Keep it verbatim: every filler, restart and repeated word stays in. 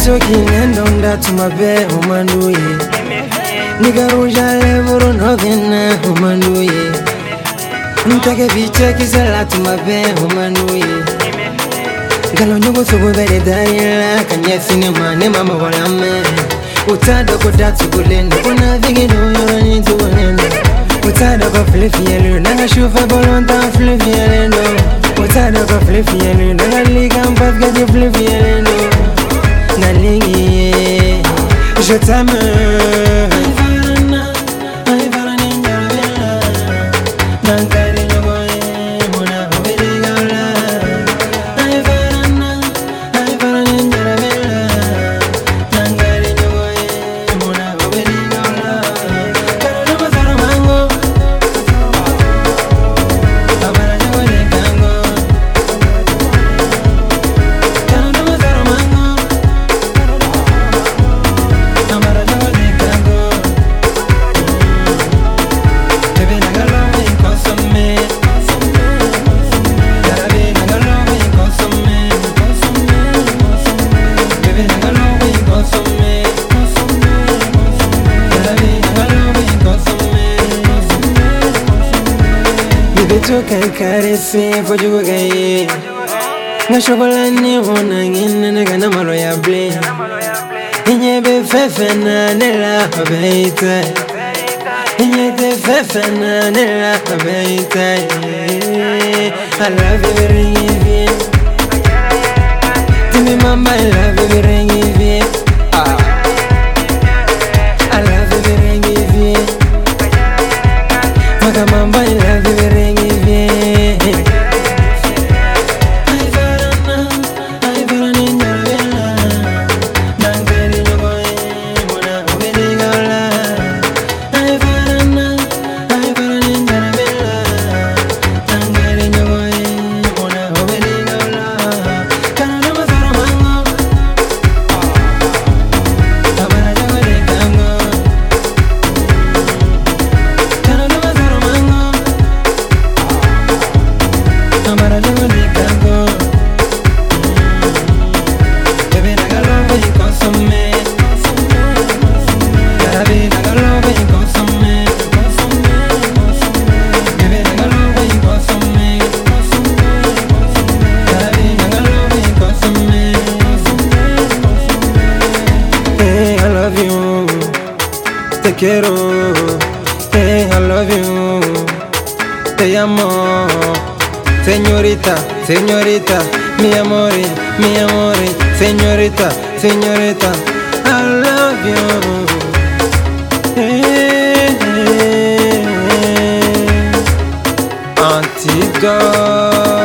talking and on that to my bed, woman, do ye. Nigga, Roja level, nothing, woman, do ye. Take a picture, kiss a lot to my bed, woman, do ye. Galonyo so very diary, can you see my name? I'm a man. Utada ko datu kulenda, kuna vingi no yoni to wenda. Utada ko flifielu, nanga shufa bolonta flifielu. Utada ko flifielu, nanga liga mpas gadi flifielu. Nalingi, je t'aime. To carry say for you again. Nashobola ni ona ngine ngana malo ya ble. Inye be fefena nela baita. Inye be fefena nela baita. I love you very much. Timi mama I love you very much. Ah. I love you very much. Maka mama I love you very much. Te quiero, hey, I love you, te amo, señorita, señorita, mi amore, mi amore, señorita, señorita, I love you, hey, hey, hey. Antidote.